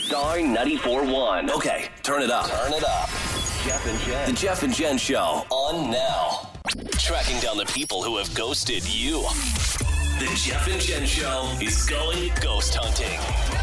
Star 94.1. Okay, turn it up. Turn it up. Jeff and Jen. The Jeff and Jen Show on now. Tracking down the people who have ghosted you. The Jeff and Jen Show is going ghost hunting.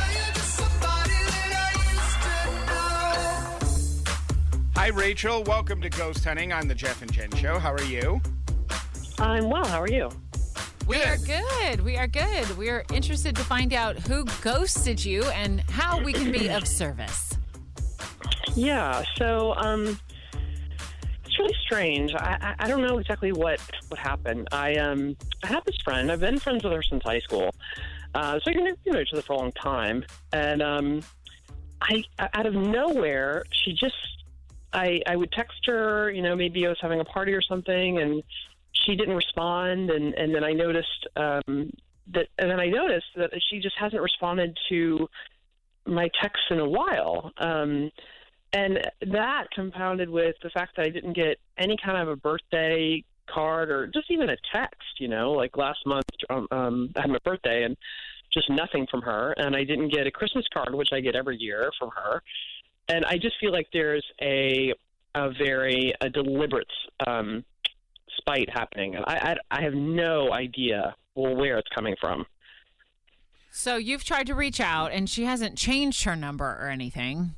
Hi, Rachel. Welcome to Ghost Hunting on the Jeff and Jen Show. How are you? I'm well. How are you? We are good. We are good. We are interested to find out who ghosted you and how we can be of service. Yeah. So, it's really strange. I don't know exactly what happened. I have this friend. I've been friends with her since high school. So we know each other for a long time. And I out of nowhere, she just I would text her. Maybe I was having a party or something, and she didn't respond, and then I noticed that she just hasn't responded to my texts in a while, and that compounded with the fact that I didn't get any kind of a birthday card or just even a text. Like last month, I had my birthday and just nothing from her, and I didn't get a Christmas card, which I get every year from her, and I just feel like there's a very deliberate spite happening. I have no idea where it's coming from. So you've tried to reach out, and she hasn't changed her number or anything.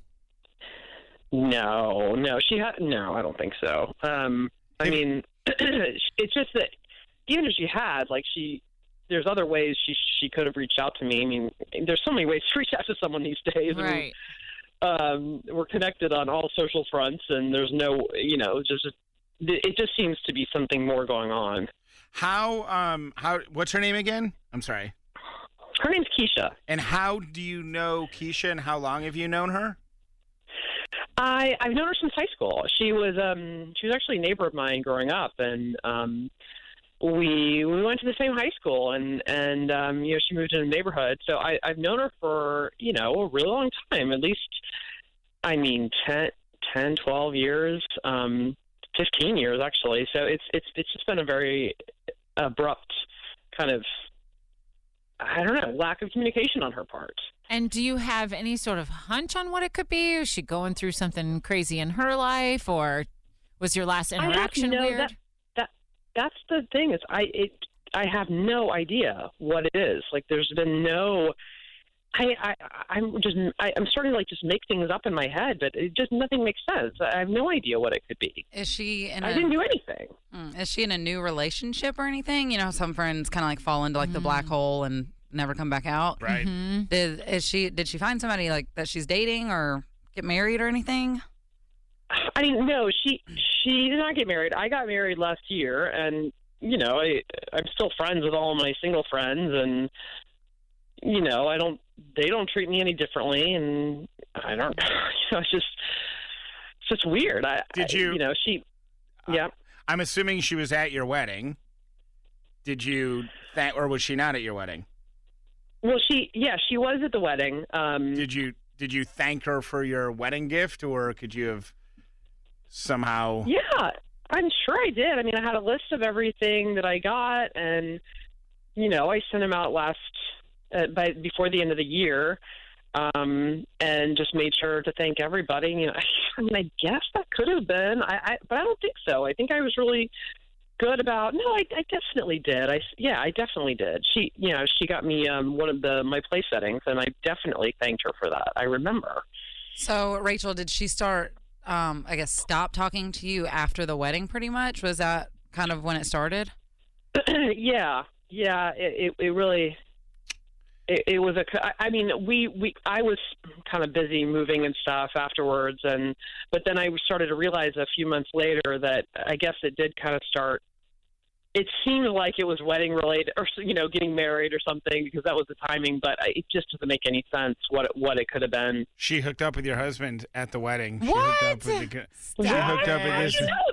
No, no, I don't think so. I mean, it's just that even if she had, there's other ways she could have reached out to me. I mean, there's so many ways to reach out to someone these days. Right. I mean, we're connected on all social fronts, and there's no, it just seems to be something more going on. What's her name again? I'm sorry. Her name's Keisha. And how do you know Keisha, and how long have you known her? I've known her since high school. She was actually a neighbor of mine growing up, and we went to the same high school, and she moved in a neighborhood. So I've known her for a really long time, at least 10, 12 years. 15 years, actually. So it's just been a very abrupt kind of, I don't know, lack of communication on her part. And do you have any sort of hunch on what it could be? Is she going through something crazy in her life, or was your last interaction weird? That's the thing. I have no idea what it is. There's been no. I'm starting to just make things up in my head, but it just nothing makes sense. I have no idea what it could be. Is she I didn't do anything. Is she in a new relationship or anything? Some friends kind of fall into the black hole and never come back out. Right. Mm-hmm. Did she find somebody that she's dating or get married or anything? I mean, no, she did not get married. I got married last year, and I'm still friends with all of my single friends, and they don't treat me any differently, and I don't, it's just weird. Yeah. I'm assuming she was at your wedding. Did you, or was she not at your wedding? Well, she was at the wedding. Did you thank her for your wedding gift, or could you have somehow? Yeah, I'm sure I did. I mean, I had a list of everything that I got, and I sent them out before the end of the year, and just made sure to thank everybody. I guess that could have been, but I don't think so. I think I was really good about. No, I definitely did. I definitely did. She got me one of my place settings, and I definitely thanked her for that. I remember. So, Rachel, did she start? Stop talking to you after the wedding? Pretty much, was that kind of when it started? Yeah. It really. It was I was kind of busy moving and stuff afterwards, but then I started to realize a few months later that I guess it did kind of start. It seemed like it was wedding related, or getting married or something, because that was the timing. But it just doesn't make any sense what it could have been. She hooked up with your husband at the wedding. What? She hooked up with this. You know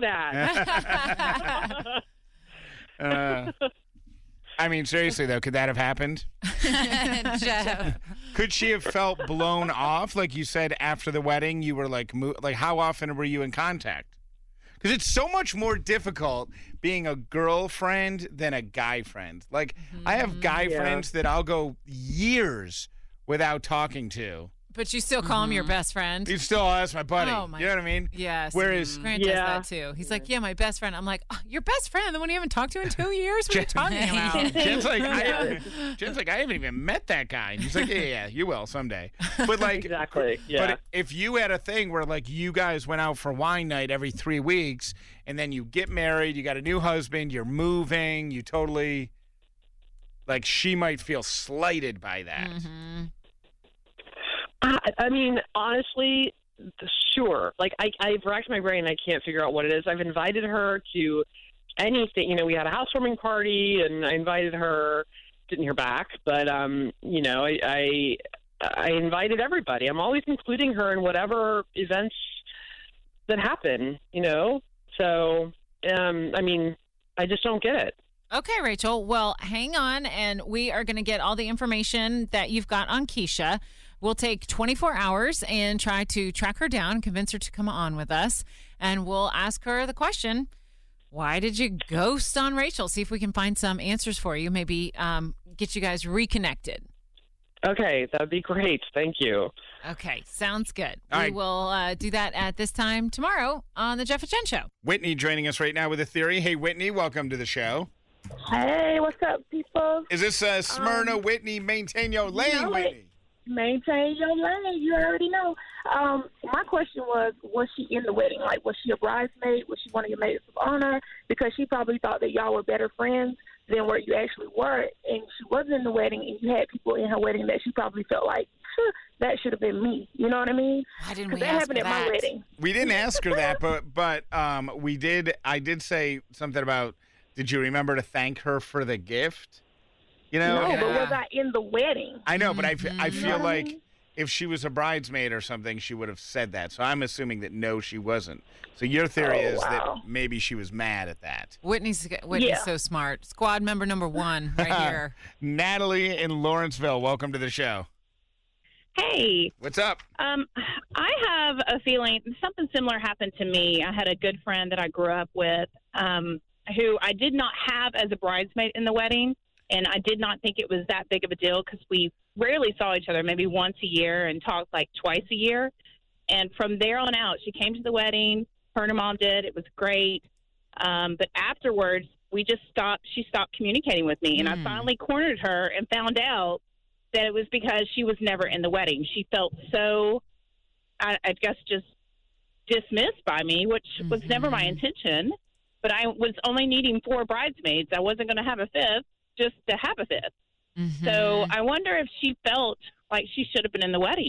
that. I mean, seriously, though, could that have happened? Jeff. Could she have felt blown off? Like you said, after the wedding, you were how often were you in contact? Because it's so much more difficult being a girlfriend than a guy friend. I have guy friends that I'll go years without talking to. But you still call him your best friend? You still, that's my buddy. Oh, my. You know what I mean? Yes. Whereas Grant does that too. He's like, yeah, my best friend. I'm like, oh, your best friend? The one you haven't talked to in 2 years? What are you talking about? Jen's like, I haven't even met that guy. And he's like, yeah, you will someday. But like, Exactly. Yeah. But if you had a thing where like you guys went out for wine night every 3 weeks, and then you get married, you got a new husband, you're moving, you totally, like, she might feel slighted by that. Mm-hmm. I mean, honestly, sure. Like, I've racked my brain. I can't figure out what it is. I've invited her to anything. You know, we had a housewarming party, and I invited her. Didn't hear back, but you know, I invited everybody. I'm always including her in whatever events that happen. You know, so I mean, I just don't get it. Okay, Rachel. Well, hang on, and we are going to get all the information that you've got on Keisha. We'll take 24 hours and try to track her down, convince her to come on with us, and we'll ask her the question, why did you ghost on Rachel? See if we can find some answers for you, maybe get you guys reconnected. Okay, that'd be great. Thank you. Okay, sounds good. All we right. will do that at this time tomorrow on the Jeff and Jen Show. Whitney joining us right now with a theory. Hey, Whitney, welcome to the show. Hey, what's up, people? Is this Smyrna Whitney, maintain your lane, Whitney? Maintain your lane. You already know. My question was she in the wedding? Like, was she a bridesmaid? Was she one of your maids of honor? Because she probably thought that y'all were better friends than where you actually were, and she wasn't in the wedding, and you had people in her wedding that she probably felt like, that should have been me. You know what I mean? Why didn't we that ask happened her at my that? wedding. We didn't ask her that, but we did. I did say something about, did you remember to thank her for the gift? You know? No, but was I in the wedding? I know, but I feel You know what I like mean? if she was a bridesmaid or something, she would have said that. So I'm assuming that no, she wasn't. So your theory is that maybe she was mad at that. Whitney's so smart. Squad member number 1 right here. Natalie in Lawrenceville, welcome to the show. Hey. What's up? I have a feeling something similar happened to me. I had a good friend that I grew up with who I did not have as a bridesmaid in the wedding, and I did not think it was that big of a deal because we rarely saw each other, maybe once a year, and talked like twice a year. And from there on out, she came to the wedding. Her and her mom did. It was great. But afterwards, she stopped communicating with me, and I finally cornered her and found out that it was because she was never in the wedding. She felt so, I guess, just dismissed by me, which was never my intention. But I was only needing 4 bridesmaids. I wasn't going to have a 5th just to have a 5th. So I wonder if she felt like she should have been in the wedding.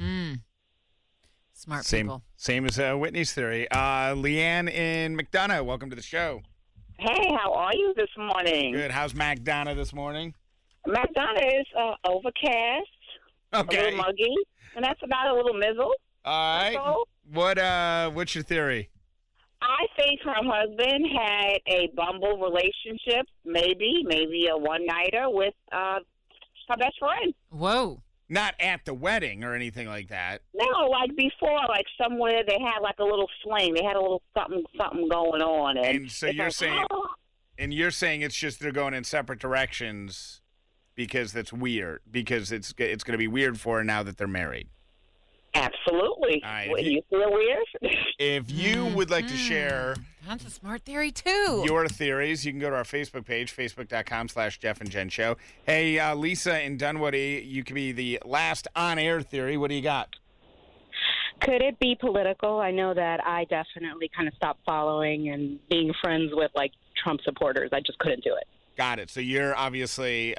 Smart Same, people. Same as Whitney's theory. Leanne in McDonough, welcome to the show. Hey, how are you this morning? Good. How's McDonough this morning? McDonough is overcast, a little muggy, and that's about a little mizzle. All right. So, What's your theory? I think her husband had a bumble relationship, maybe a one-nighter with her best friend. Whoa. Not at the wedding or anything like that. No, like before, like somewhere they had like a little fling. They had a little something going on. And so you're like, saying, and you're saying it's just they're going in separate directions because that's weird. Because it's going to be weird for her now that they're married. Absolutely. All right, You feel weird? If you would like to share That's a smart theory, too. your theories, you can go to our Facebook page, facebook.com/Jeff and Jen Show. Hey, Lisa in Dunwoody, you can be the last on-air theory. What do you got? Could it be political? I know that I definitely kind of stopped following and being friends with, like, Trump supporters. I just couldn't do it. Got it. So you're obviously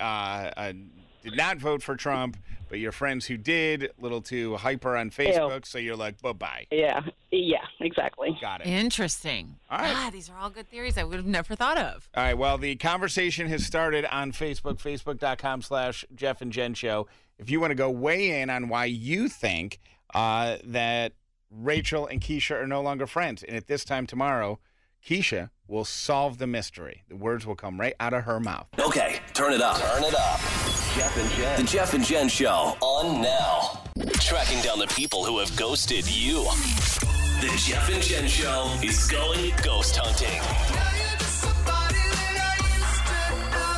did not vote for Trump, but your friends who did, a little too hyper on Facebook, so you're like, bye-bye. Yeah, exactly. Got it. Interesting. All right. These are all good theories I would have never thought of. All right, well, the conversation has started on Facebook, facebook.com/Jeff and Jen Show. If you want to go weigh in on why you think that Rachel and Keisha are no longer friends, and at this time tomorrow, Keisha will solve the mystery. The words will come right out of her mouth. Okay, turn it up. Turn it up. Jeff and Jen. The Jeff and Jen Show on now. Tracking down the people who have ghosted you. The Jeff and Jen Show is going ghost hunting.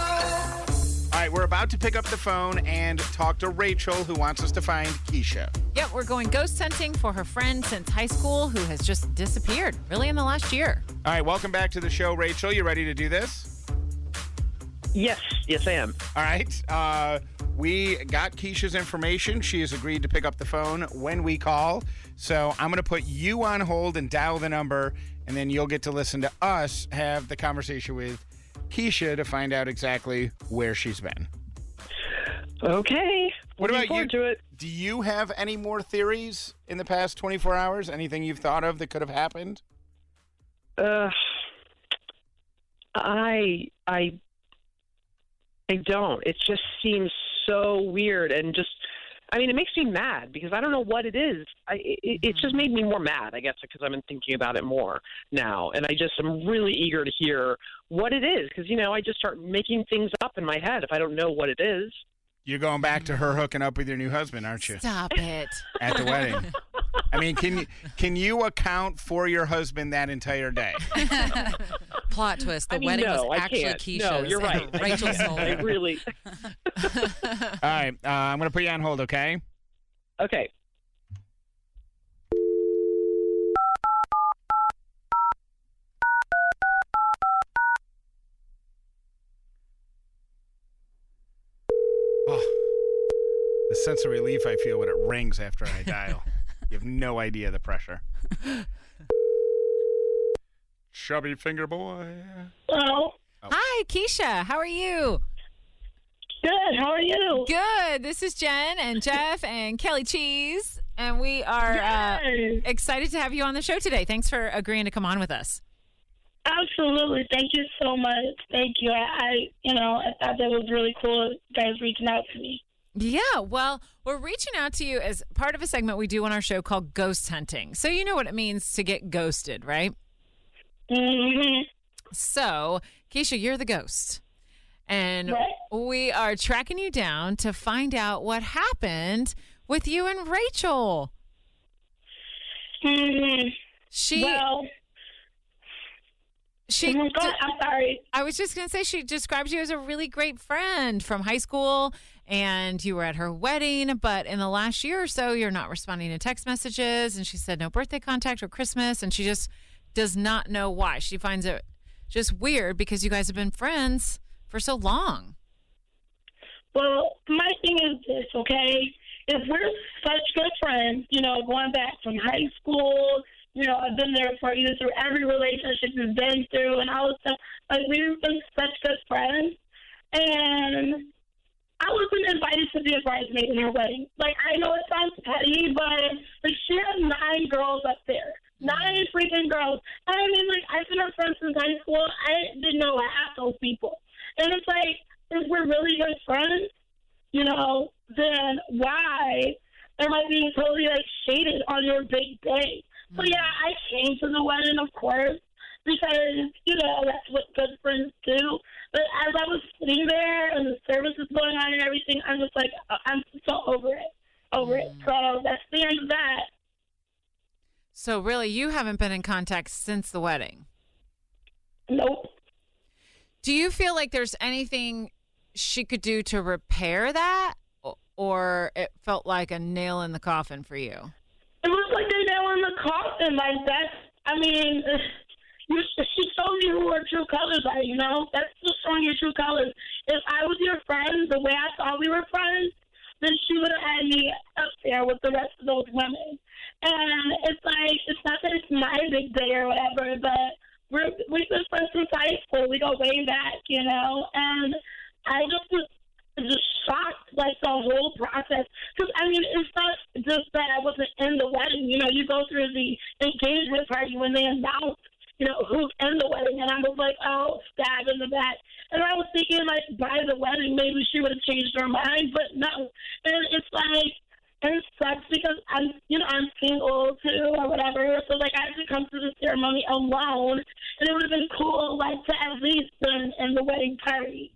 All right, we're about to pick up the phone and talk to Rachel, who wants us to find Keisha. Yep, we're going ghost hunting for her friend since high school who has just disappeared, really in the last year. All right, welcome back to the show, Rachel. You ready to do this? Yes, I am. All right. We got Keisha's information. She has agreed to pick up the phone when we call. So I'm going to put you on hold and dial the number, and then you'll get to listen to us have the conversation with Keisha to find out exactly where she's been. Okay. What Looking about forward to it. Do you have any more theories in the past 24 hours? Anything you've thought of that could have happened? I don't. It just seems so weird and just, I mean, it makes me mad because I don't know what it is. It just made me more mad, I guess, because I've been thinking about it more now. And I'm really eager to hear what it is because, I just start making things up in my head if I don't know what it is. You're going back to her hooking up with your new husband, aren't you? Stop it. At the wedding. I mean, can you account for your husband that entire day? Plot twist. The wedding was actually Keisha's. No, you're right. Rachel's I really. All right. I'm going to put you on hold, okay? Okay. Oh, the sense of relief I feel when it rings after I dial. You have no idea the pressure. Chubby finger boy. Hello. Oh. Hi, Keisha. How are you? Good. How are you? Good. This is Jen and Jeff and Kelly Cheese, and we are Yay. excited to have you on the show today. Thanks for agreeing to come on with us. Absolutely. Thank you so much. Thank you. I thought that was really cool, you guys reaching out to me. Yeah, well, we're reaching out to you as part of a segment we do on our show called Ghost Hunting. So you know what it means to get ghosted, right? Mm-hmm. So, Keisha, you're the ghost. And Right. we are tracking you down to find out what happened with you and Rachel. Mm-hmm. She I'm sorry. I was just going to say she described you as a really great friend from high school, and you were at her wedding, but in the last year or so, you're not responding to text messages, and she said no birthday contact or Christmas, and she just does not know why. She finds it just weird because you guys have been friends for so long. Well, my thing is this, okay? If we're such good friends, going back from high school, I've been there for you through every relationship you've been through and all this stuff. Like, we've been such good friends. And I wasn't invited to be a bridesmaid in her wedding. Like, I know it sounds petty, but she had 9 girls up there. 9 freaking girls. I mean, I've been her friend since high school. I didn't know half those people. And it's like, if we're really good friends, then why am I being totally, shaded on your big day? So, yeah, I came to the wedding, of course, because, that's what good friends do. But as I was sitting there and the service was going on and everything, I'm just like, I'm so over it. So that's the end of that. So really, you haven't been in contact since the wedding? Nope. Do you feel like there's anything she could do to repair that? Or it felt like a nail in the coffin for you? It was like a nail in the coffin. Like, that's, I mean, she showed you who her true colors are, That's just showing your true colors. If I was your friend, the way I thought we were friends, then she would have had me up there with the rest of those women. And it's like, it's not that it's my big day or whatever, but we've been friends since high school. We go way back, And I just was just shocked, the whole process. Because, I mean, it's not just that I wasn't in the wedding. You go through the engagement party when they announce, who's in the wedding. And I was like, oh, stab in the back. And I was thinking, by the wedding, maybe she would have changed her mind. But no. And it's like, and it sucks because I'm single too or whatever. So I had to come to the ceremony alone, and it would have been cool, to at least been in the wedding party,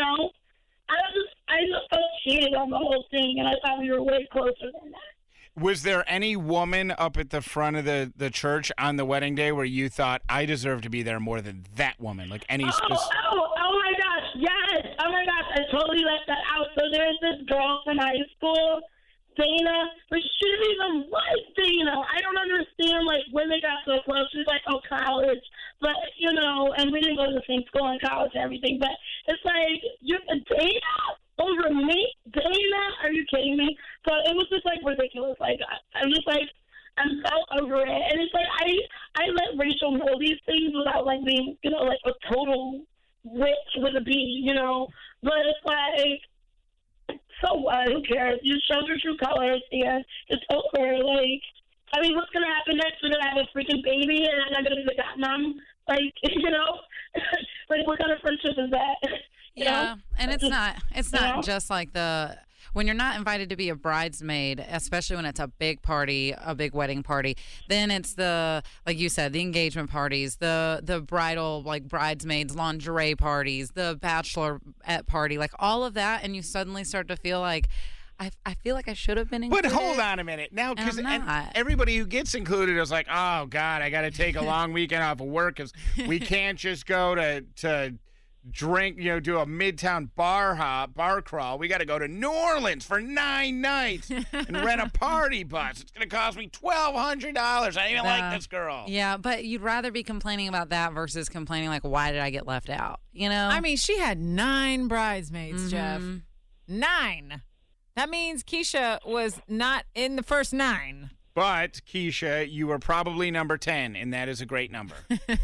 I just felt cheated on the whole thing, and I thought we were way closer than that. Was there any woman up at the front of the church on the wedding day where you thought, I deserve to be there more than that woman? Any specific? Oh my gosh, yes. Oh my gosh, I totally left that out. So there's this girl from high school Dana, but she didn't even like Dana. I don't understand, like, when they got so close. She's like, oh, college. But, you know, and we didn't go to the same school in college and everything. But it's like, you're Dana over me? Dana? Are you kidding me? So it was just, like, ridiculous. Like, I'm just like, I'm so over it. And it's like, I let Rachel know these things without, like, being, you know, like a total witch with a B, you know. But it's like, so what? Who cares? You showed your true colors, and it's over. Like, I mean, what's gonna happen next? We're gonna have a freaking baby, and I'm not gonna be the godmom. Like, you know, like, what kind of friendship is that? You know? And it's not just like when you're not invited to be a bridesmaid, especially when it's a big party, a big wedding party, then it's like you said, the engagement parties, the bridal, like, bridesmaids, lingerie parties, the bachelorette party, like, all of that, and you suddenly start to feel like, I feel like I should have been included. But hold on a minute. Now, because everybody who gets included is like, oh, God, I got to take a long weekend off of work because we can't just go to drink, you know, do a Midtown bar crawl. We got to go to New Orleans for 9 nights and rent a party bus. It's going to cost me $1,200. I don't even like this girl. Yeah, but you'd rather be complaining about that versus complaining, like, why did I get left out? You know? I mean, she had 9 bridesmaids, Jeff. 9. That means Keisha was not in the first 9. But, Keisha, you were probably number 10, and that is a great number.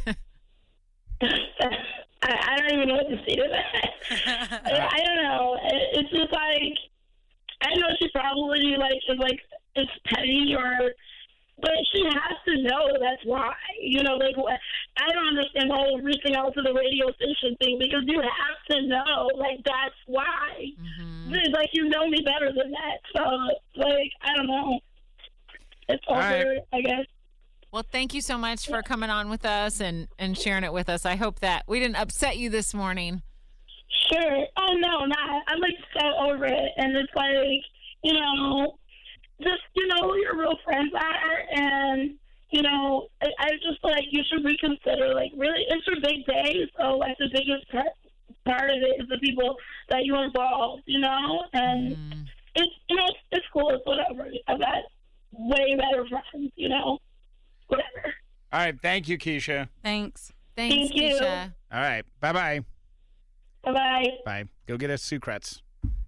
I don't even know what to say to that. I don't know. It's just like, I know she probably is petty, but she has to know that's why. You know, like, I don't understand the whole reaching out to the radio station thing, because you have to know, like, that's why. Mm-hmm. It's like, you know me better than that. So, like, I don't know. It's over, right. I guess. Well, thank you so much for coming on with us and sharing it with us. I hope that we didn't upset you this morning. Sure. Oh, no, not. I'm, like, so over it. And it's like, you know, just, you know, who your real friends are. And, you know, I just, like, you should reconsider, like, really, it's your big day. So, like, the biggest part of it is the people that you involve, you know? And it's, you know, it's cool. It's whatever. I've got way better friends, you know? Whatever. All right. Thank you, Keisha. Thanks. Thank you. Keisha. All right. Bye-bye. Bye-bye. Bye. Go get us Sucrets.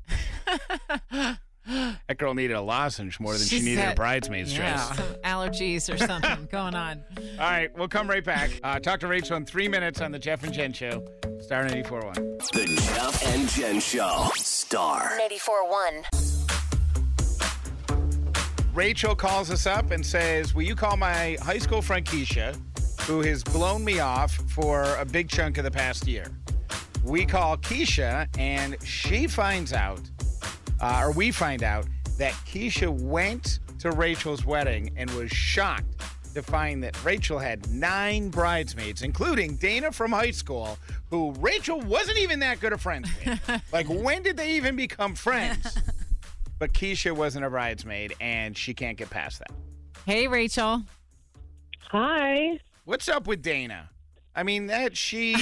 That girl needed a lozenge more than she needed a bridesmaid's dress. Some allergies or something going on. All right. We'll come right back. Talk to Rachel in 3 minutes on the Jeff and Jen Show. Star 94.1. The Jeff and Jen Show. Star 94.1. Rachel calls us up and says, will you call my high school friend Keisha, who has blown me off for a big chunk of the past year? We call Keisha, and she finds out, or we find out, that Keisha went to Rachel's wedding and was shocked to find that Rachel had 9 bridesmaids, including Dana from high school, who Rachel wasn't even that good of friends with. Like, when did they even become friends? But Keisha wasn't a bridesmaid, and she can't get past that. Hey, Rachel. Hi. What's up with Dana? I mean, that she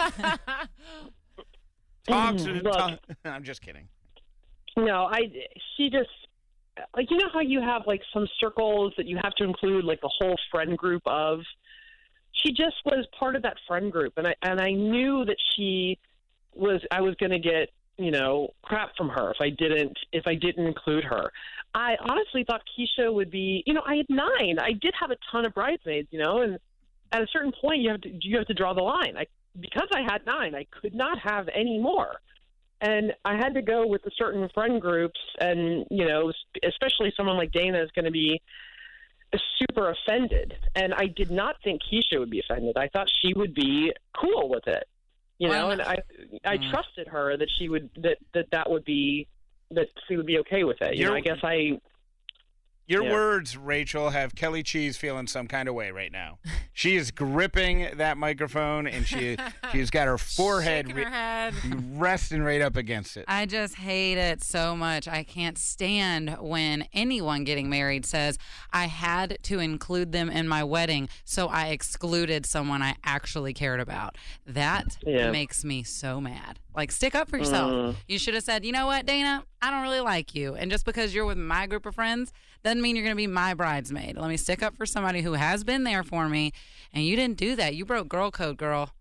talks. I'm just kidding. No, she just, like, you know how you have, like, some circles that you have to include, like, the whole friend group of? She just was part of that friend group, and I knew that I was going to get, you know, crap from her if I didn't include her. I honestly thought Keisha would be, you know, I had 9. I did have a ton of bridesmaids, you know, and at a certain point you have to draw the line. Because I had 9, I could not have any more. And I had to go with the certain friend groups, and, you know, especially someone like Dana is going to be super offended. And I did not think Keisha would be offended. I thought she would be cool with it. You know, and I trusted her that she would that she would be okay with it. You know, I guess I Your Yeah. words, Rachel, have Kelly Cheese feeling some kind of way right now. She is gripping that microphone, and she's got her forehead Shaking her head. resting right up against it. I just hate it so much. I can't stand when anyone getting married says, I had to include them in my wedding, so I excluded someone I actually cared about. That makes me so mad. Like, stick up for yourself. You should have said, you know what, Dana? I don't really like you. And just because you're with my group of friends doesn't mean you're going to be my bridesmaid. Let me stick up for somebody who has been there for me. And you didn't do that. You broke girl code, girl.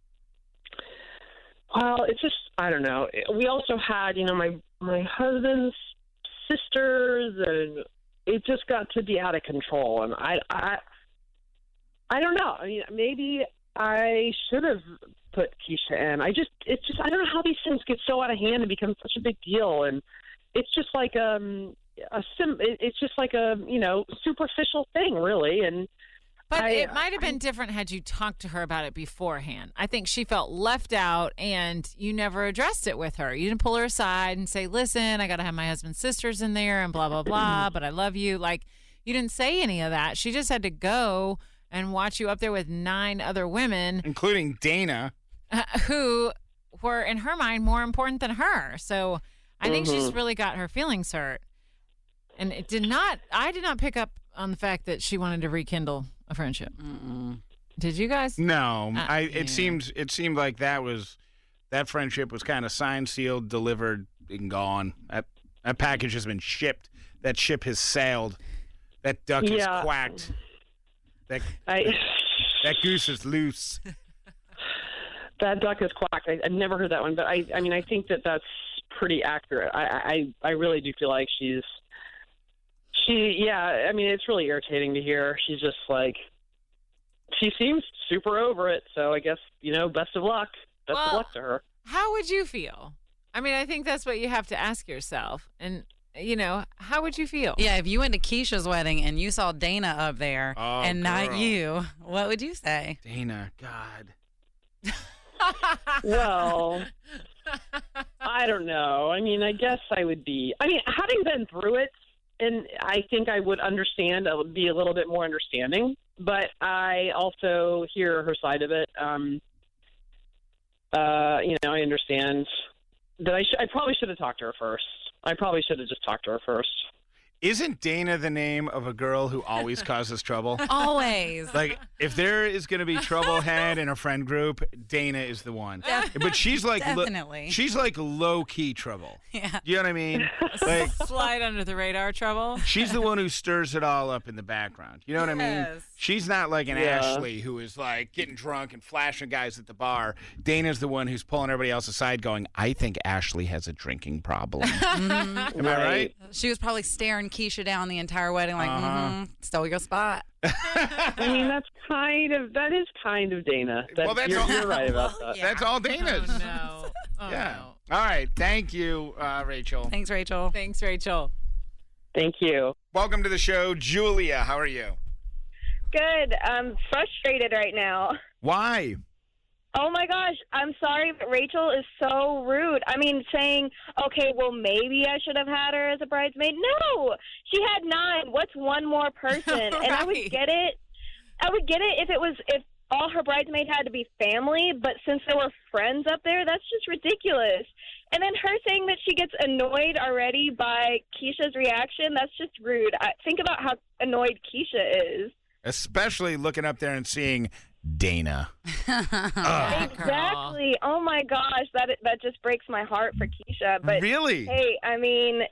Well, it's just, I don't know. We also had, my husband's sisters, and it just got to be out of control. And I don't know. I mean, maybe I should have put Keisha in. I don't know how these things get so out of hand and become such a big deal. And it's just like it's just like a superficial thing, really. And But it might have been different had you talked to her about it beforehand. I think she felt left out, and you never addressed it with her. You didn't pull her aside and say, listen, I got to have my husband's sisters in there and blah, blah, blah, but I love you. Like, you didn't say any of that. She just had to go and watch you up there with 9 other women. Including Dana. Who were, in her mind, more important than her. So I think she's really got her feelings hurt. And I did not pick up on the fact that she wanted to rekindle a friendship. Did you guys? No, it seemed like that friendship was kind of signed, sealed, delivered, and gone. That package has been shipped. That ship has sailed. That duck is quacked. That goose is loose. That duck is quacked. I've never heard that one, but I mean, I think that's pretty accurate. I really do feel like I mean, it's really irritating to hear. She's just like, she seems super over it. So I guess, best of luck. Best of luck to her. How would you feel? I mean, I think that's what you have to ask yourself. And, how would you feel? Yeah, if you went to Keisha's wedding and you saw Dana up there not you, what would you say? Dana, God. Well, I don't know. I mean, I guess I would be. I mean, having been through it, and I think I would understand. I would be a little bit more understanding, but I also hear her side of it. I understand that I probably should have talked to her first. I probably should have just talked to her first. Isn't Dana the name of a girl who always causes trouble? Always. Like, if there is going to be trouble had in a friend group, Dana is the one. But she's like, definitely. She's like low-key trouble. Yeah. You know what I mean? Like, slide under the radar trouble. She's the one who stirs it all up in the background. You know what I mean? She's not like an Ashley who is like getting drunk and flashing guys at the bar. Dana's the one who's pulling everybody else aside going, I think Ashley has a drinking problem. Am I right? She was probably staring Keisha down the entire wedding like, stole your spot. I mean, that is kind of Dana. You're right about that. Yeah. That's all Dana's. Oh, no. Yeah. All right. Thank you, Rachel. Thanks, Rachel. Thanks, Rachel. Thank you. Welcome to the show, Julia. How are you? Good. I'm frustrated right now. Why? Oh, my gosh. I'm sorry, but Rachel is so rude. I mean, saying, okay, well, maybe I should have had her as a bridesmaid. No, she had 9. What's one more person? Right. And I would get it. If all her bridesmaid had to be family, but since there were friends up there, that's just ridiculous. And then her saying that she gets annoyed already by Keisha's reaction, that's just rude. Think about how annoyed Keisha is. Especially looking up there and seeing Dana. Exactly. Oh my gosh, that just breaks my heart for Keisha. But really, hey, I mean,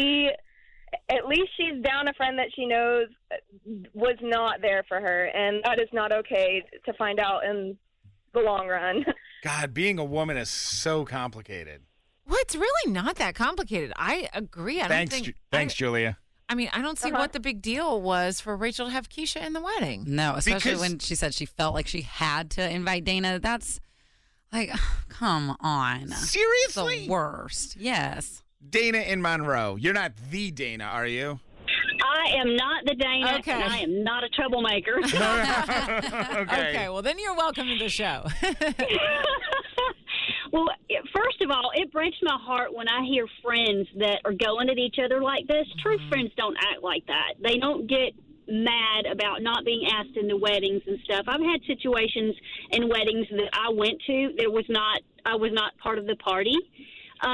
at least she's down a friend that she knows was not there for her, and that is not okay to find out in the long run. God, being a woman is so complicated. Well, it's really not that complicated. I agree. Thanks, Julia. I mean, I don't see what the big deal was for Rachel to have Keisha in the wedding. No, especially when she said she felt like she had to invite Dana. That's like, come on. Seriously? The worst. Yes. Dana in Monroe. You're not the Dana, are you? I am not the Dana, and I am not a troublemaker. Okay. Okay, well, then you're welcome to the show. Well, First of all, it breaks my heart when I hear friends that are going at each other like this. True friends don't act like that. They don't get mad about not being asked in the weddings and stuff. I've had situations in weddings that I went to that I was not part of the party. But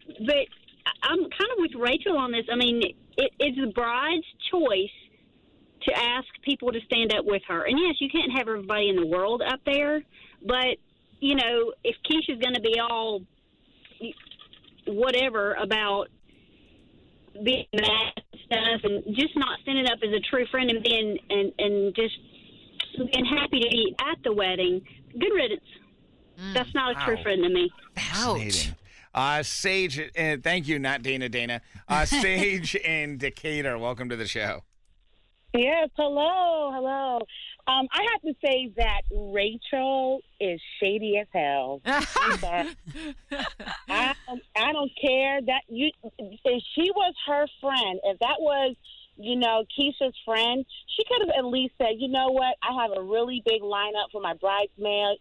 I'm kind of with Rachel on this. I mean, it's the bride's choice to ask people to stand up with her. And yes, you can't have everybody in the world up there, but you know, if Keisha's going to be all whatever about being mad and stuff and just not standing up as a true friend and being and just being happy to be at the wedding, good riddance. That's not a true friend to me. Fascinating. Sage, thank you, not Dana. Sage in Decatur, welcome to the show. Yes, hello. I have to say that Rachel is shady as hell. I'm sorry. I don't care that if she was her friend, if that was, you know, Keisha's friend, she could have at least said, you know what, I have a really big lineup for my bridesmaids.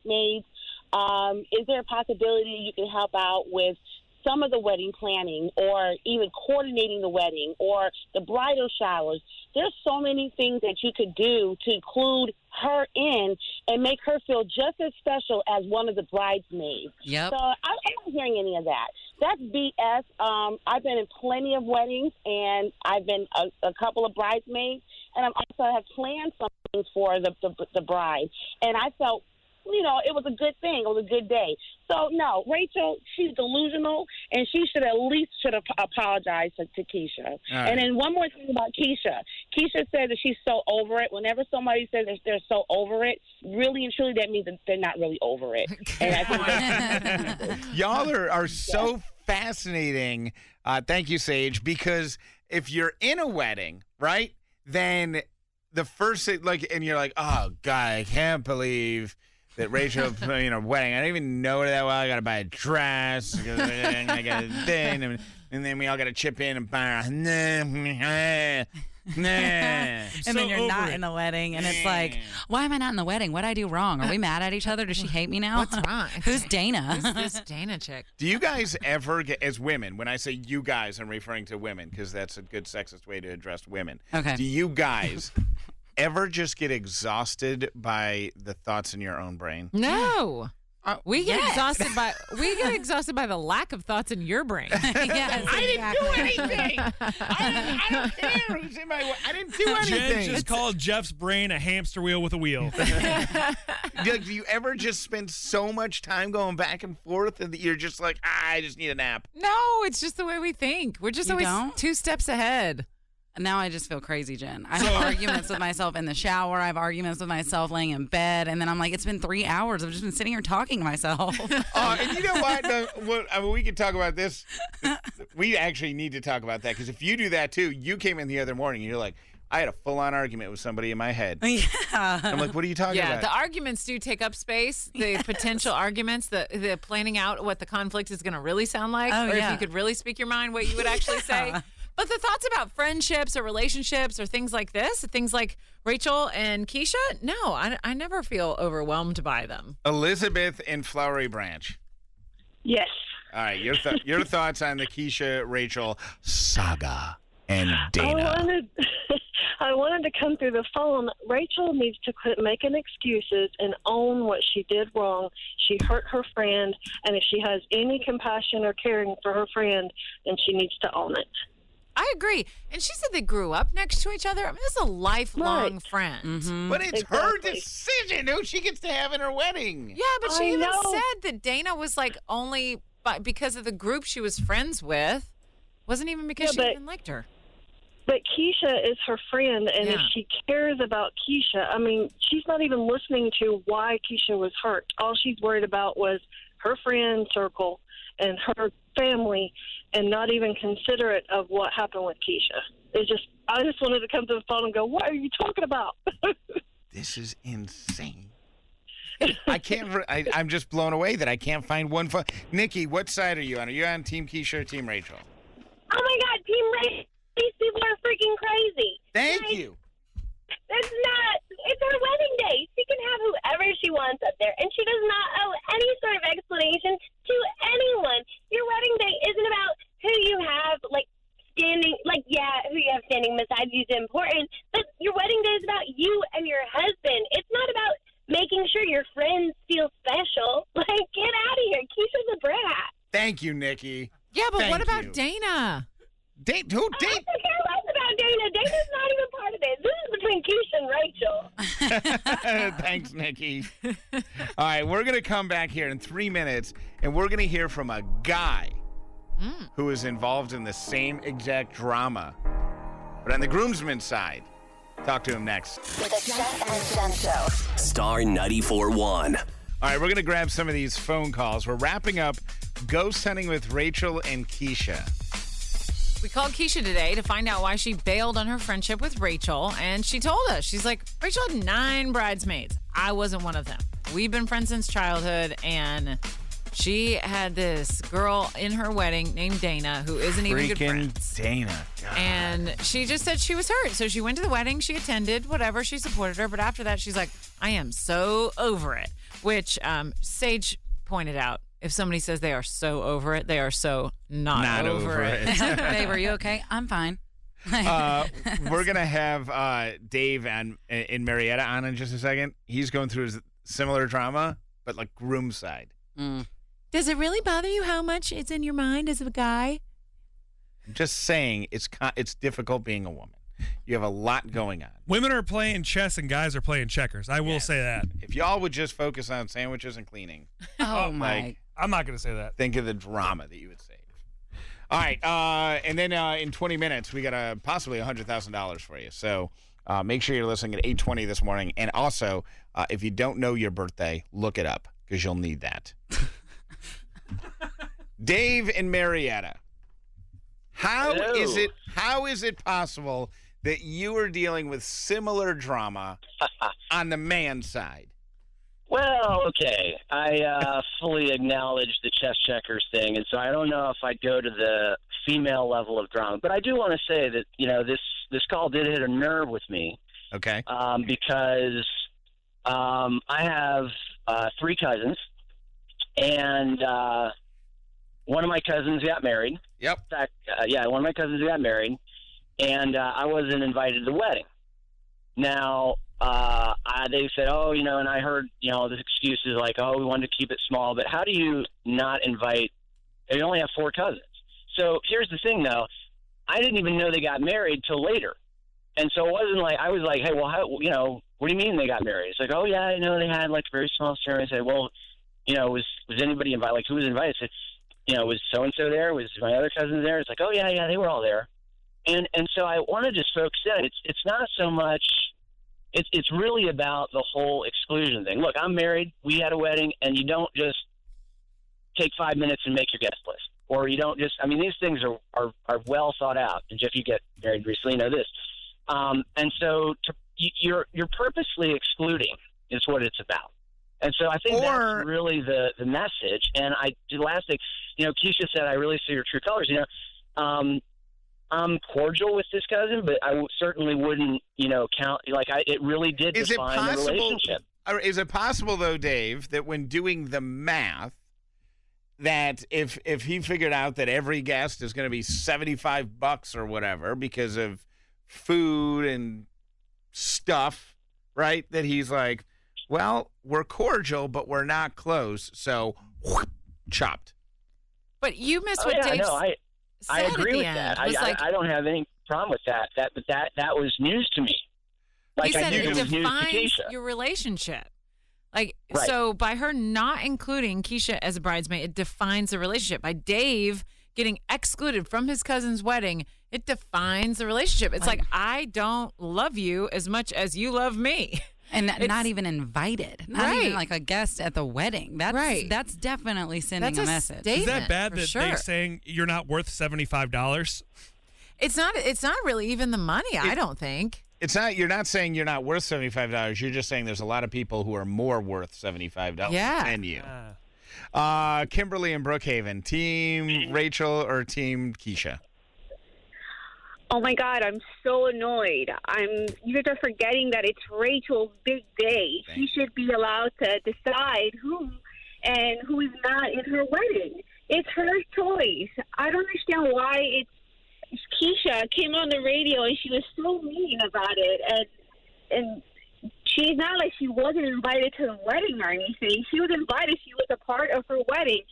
Is there a possibility you can help out with some of the wedding planning or even coordinating the wedding or the bridal showers? There's so many things that you could do to include her in and make her feel just as special as one of the bridesmaids. Yep. So I'm not hearing any of that. That's BS. I've been in plenty of weddings, and I've been a couple of bridesmaids, and I also have planned some things for the bride. And I felt, you know, it was a good thing. It was a good day. So, no, Rachel, she's delusional, and she should have apologized to Keisha. Right. And then one more thing about Keisha. Keisha said that she's so over it. Whenever somebody says that they're so over it, really and truly, that means that they're not really over it. And I think Y'all are so fascinating. Thank you, Sage, because if you're in a wedding, right, then the first thing, like, and you're like, oh, God, I can't believe that Rachel, you know, wedding. I don't even know her that well. I got to buy a dress. I got a thing. And then we all got to chip in and buy and then you're not in the wedding, and it's like, why am I not in the wedding? What did I do wrong? Are we mad at each other? Does she hate me now? What's wrong? Who's Dana? Who's this Dana chick? Do you guys ever get, as women, when I say you guys, I'm referring to women because that's a good sexist way to address women. Okay. Do you guys ever just get exhausted by the thoughts in your own brain? No. We get exhausted by the lack of thoughts in your brain. Yes, I didn't do anything. I don't care who's in my. I didn't do anything. Jen just called Jeff's brain a hamster wheel with a wheel. Do you ever just spend so much time going back and forth and that you're just like, I just need a nap? No, it's just the way we think. We're just always 2 steps ahead. Now I just feel crazy, Jen. I have arguments with myself in the shower. I have arguments with myself laying in bed. And then I'm like, it's been 3 hours. I've just been sitting here talking to myself. And you know what? I mean, we can talk about this. We actually need to talk about that because if you do that too, you came in the other morning and you're like, I had a full-on argument with somebody in my head. Yeah. I'm like, what are you talking about? Yeah, the arguments do take up space. The potential arguments, the planning out what the conflict is going to really sound like. Oh, or yeah. if you could really speak your mind, what you would actually say. But the thoughts about friendships or relationships or things like this, things like Rachel and Keisha, no, I never feel overwhelmed by them. Elizabeth in Flowery Branch. Yes. All right, your thoughts on the Keisha Rachel saga and Dana. I wanted to come through the phone. Rachel needs to quit making excuses and own what she did wrong. She hurt her friend, and if she has any compassion or caring for her friend, then she needs to own it. I agree. And she said they grew up next to each other. I mean, this is a lifelong friend. Mm-hmm. But it's her decision who she gets to have in her wedding. Yeah, but she even said that Dana was like only because of the group she was friends with. Wasn't even because she even liked her. But Keisha is her friend, and if she cares about Keisha, I mean, she's not even listening to why Keisha was hurt. All she's worried about was her friend circle and her family, and not even considerate of what happened with Keisha. I just wanted to come to the phone and go, what are you talking about? This is insane. I can't. I'm just blown away that I can't find one. Nikki, what side are you on? Are you on Team Keisha or Team Rachel? Oh my God, Team Rachel. These people are freaking crazy. Thank you. It's her wedding day. She can have whoever she wants up there, and she does not owe any sort of explanation to to anyone. Your wedding day isn't about who you have, like, standing, like, yeah, who you have standing beside you is important, but your wedding day is about you and your husband. It's not about making sure your friends feel special. Like, get out of here. Keisha's a brat. Thank you, Nikki. Yeah, but Thank what about you. Dana? Who? I don't care less about Dana. Dana's not even part of this. This is between Keisha and Rachel. Thanks, Nikki. All right, we're going to come back here in 3 minutes, and we're going to hear from a guy who is involved in the same exact drama, but on the groomsman's side. Talk to him next. The Jeff and Jen Show. Star 94.1. All right, we're going to grab some of these phone calls. We're wrapping up ghost hunting with Rachel and Keisha. We called Keisha today to find out why she bailed on her friendship with Rachel, and she told us, she's like, Rachel had 9 bridesmaids. I wasn't one of them. We've been friends since childhood, and she had this girl in her wedding named Dana, who isn't even good friends. Dana. God. And she just said she was hurt. So she went to the wedding, she attended, whatever, she supported her. But after that, she's like, I am so over it. Which Sage pointed out, if somebody says they are so over it, they are so not over it. Babe, are you okay? I'm fine. We're going to have Dave in Marietta on in just a second. He's going through his similar drama, but like groom side. Does it really bother you how much it's in your mind as a guy? I'm just saying it's difficult being a woman. You have a lot going on. Women are playing chess and guys are playing checkers. I will say that. If y'all would just focus on sandwiches and cleaning. Oh, my. I'm not going to say that. Think of the drama that you would save. All right. And then in 20 minutes, we got possibly $100,000 for you. So make sure you're listening at 8:20 this morning. And also, if you don't know your birthday, look it up because you'll need that. Dave in Marietta. How is it possible that you are dealing with similar drama on the man side? Well, okay. I fully acknowledge the chess checkers thing, and so I don't know if I'd go to the female level of drama. But I do want to say that, this call did hit a nerve with me. Okay. Because I have 3 cousins, and one of my cousins got married. Yep. In fact, one of my cousins got married, and I wasn't invited to the wedding. Now, they said, and I heard, this excuse is like, we wanted to keep it small, but how do you not invite, they only have 4 cousins. So here's the thing, though. I didn't even know they got married till later. And so it wasn't like, I was like, hey, well, how, what do you mean they got married? It's like, oh, yeah, I know they had like a very small ceremony. I said, well, was anybody invited? Like, who was invited? I said, was so-and-so there? Was my other cousins there? It's like, oh, yeah, they were all there. And so I want to just focus in. It's not so much, it's really about the whole exclusion thing. Look, I'm married. We had a wedding, and you don't just take 5 minutes and make your guest list. Or you don't just, these things are well thought out. And Jeff, you get married recently, you know this. And so you're purposely excluding is what it's about. And so I think that's really the message. And the last thing, Keisha said, I really see your true colors. I'm cordial with this cousin, but I certainly wouldn't, count. It really did define the relationship. Is it possible, though, Dave, that when doing the math, that if he figured out that every guest is going to be $75 or whatever because of food and stuff, right? That he's like, well, we're cordial, but we're not close, so chopped. But you missed what Dave said. I agree with that. I don't have any problem with that. That was news to me. He said it defines your relationship. Right. So by her not including Keisha as a bridesmaid, it defines the relationship. By Dave getting excluded from his cousin's wedding, it defines the relationship. It's like I don't love you as much as you love me. And not even invited. Not even like a guest at the wedding. That's definitely sending a message. Is that bad that they're saying you're not worth $75? It's not really even the money, I don't think. It's not. You're not saying you're not worth $75. You're just saying there's a lot of people who are more worth $75 than you. Kimberly and Brookhaven, Team Rachel or Team Keisha? Oh my God, I'm so annoyed. You guys are forgetting that it's Rachel's big day. She should be allowed to decide who and who is not in her wedding. It's her choice. I don't understand why Keisha came on the radio and she was so mean about it, and she's not like she wasn't invited to the wedding or anything. She was invited. She was a part of her wedding.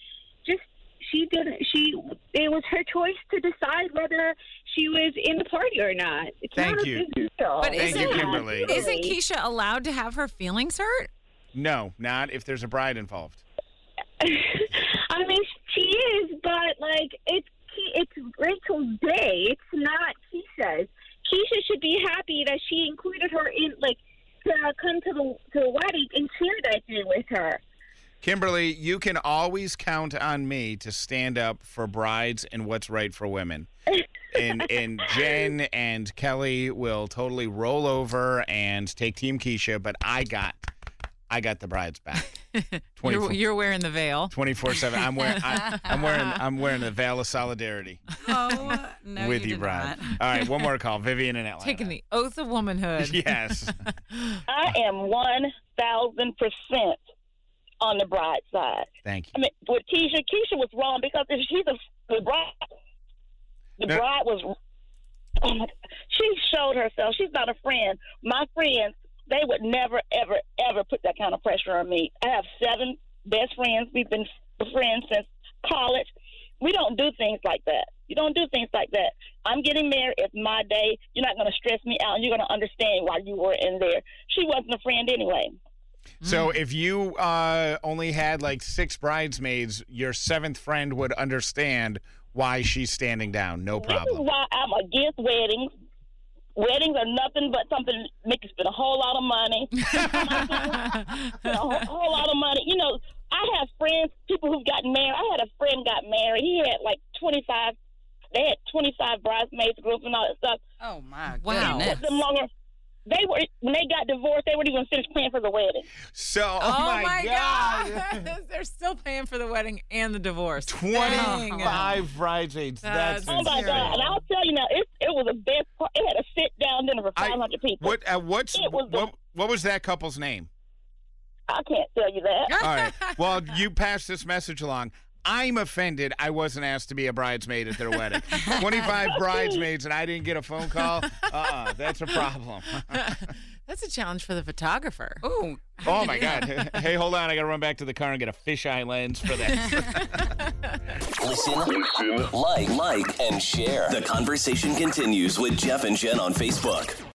It was her choice to decide whether she was in the party or not. It's Thank not you. a big deal. But Thank you, Kimberly. Isn't Keisha allowed to have her feelings hurt? No, not if there's a bride involved. I mean, she is, but like it's Rachel's day. It's not Keisha's. Keisha should be happy that she included her in, like, to come to the wedding and share that day with her. Kimberly, you can always count on me to stand up for brides and what's right for women. And Jen and Kelly will totally roll over and take Team Keisha, but I got the bride's back. You're wearing the veil 24/7. I'm wearing the veil of solidarity. Oh no, with you you, did bride. not. All right, one more call. Vivian in Atlanta. taking the oath of womanhood. Yes. I am 1,000% on the bride side. Thank you. I mean, with Keisha was wrong because if she's the bride, bride was. Oh my! She showed herself. She's not a friend. My friends, they would never, ever, ever put that kind of pressure on me. I have 7 best friends. We've been friends since college. We don't do things like that. You don't do things like that. I'm getting married. It's my day. You're not going to stress me out, and you're going to understand why you were in there. She wasn't a friend anyway. So if you only had like 6 bridesmaids, your 7th friend would understand why she's standing down. No problem. This is why I'm against weddings. Weddings are nothing but something that makes you spend a whole lot of money. A whole lot of money. You know, I have friends, people who've gotten married. I had a friend got married. He had like 25. They had 25 bridesmaids group and all that stuff. Oh my Wow. goodness. Them longer. When they got divorced, they weren't even finished paying for the wedding. So, Oh my God. They're still paying for the wedding and the divorce. 25 bridesmaids. That's Oh my insane. God! And I'll tell you now, it was the best part. It had a sit down dinner for 500 people. What was that couple's name? I can't tell you that. All right. Well, you passed this message along. I'm offended I wasn't asked to be a bridesmaid at their wedding. 25 bridesmaids and I didn't get a phone call. That's a problem. That's a challenge for the photographer. Ooh. Oh, my God. Hey, hold on. I got to run back to the car and get a fisheye lens for that. Listen, like, and share. The conversation continues with Jeff and Jen on Facebook.